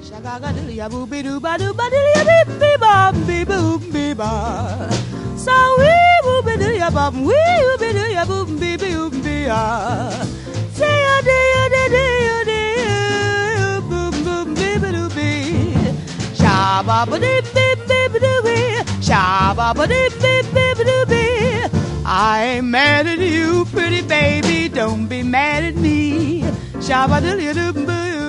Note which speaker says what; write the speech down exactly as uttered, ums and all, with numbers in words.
Speaker 1: Shagagadilly boo be doo ba doo ba dilly beep be ba be boo be ba. So we boo be doo ya bum we boo be doo ya boom be be boom be ah. Say ya day ya day day ya day boom boom be be doo be. Shabba ba dee be be be doo be. Shabba ba dee be be be doo be. I ain't mad at you, pretty baby. Don't be mad at me. Shabba dilly doo boo.